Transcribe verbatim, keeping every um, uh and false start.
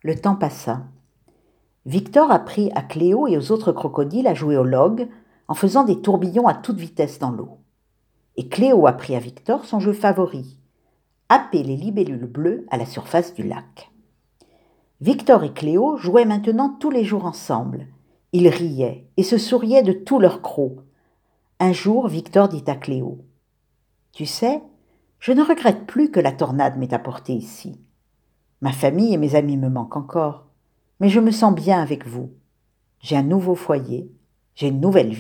Le temps passa. Victor apprit à Cléo et aux autres crocodiles à jouer au log en faisant des tourbillons à toute vitesse dans l'eau. Et Cléo apprit à Victor son jeu favori, happer les libellules bleues à la surface du lac. Victor et Cléo jouaient maintenant tous les jours ensemble. Ils riaient et se souriaient de tout leur croc. Un jour, Victor dit à Cléo : « Tu sais, je ne regrette plus que la tornade m'ait apporté ici. Ma famille et mes amis me manquent encore, mais je me sens bien avec vous. J'ai un nouveau foyer, j'ai une nouvelle vie. »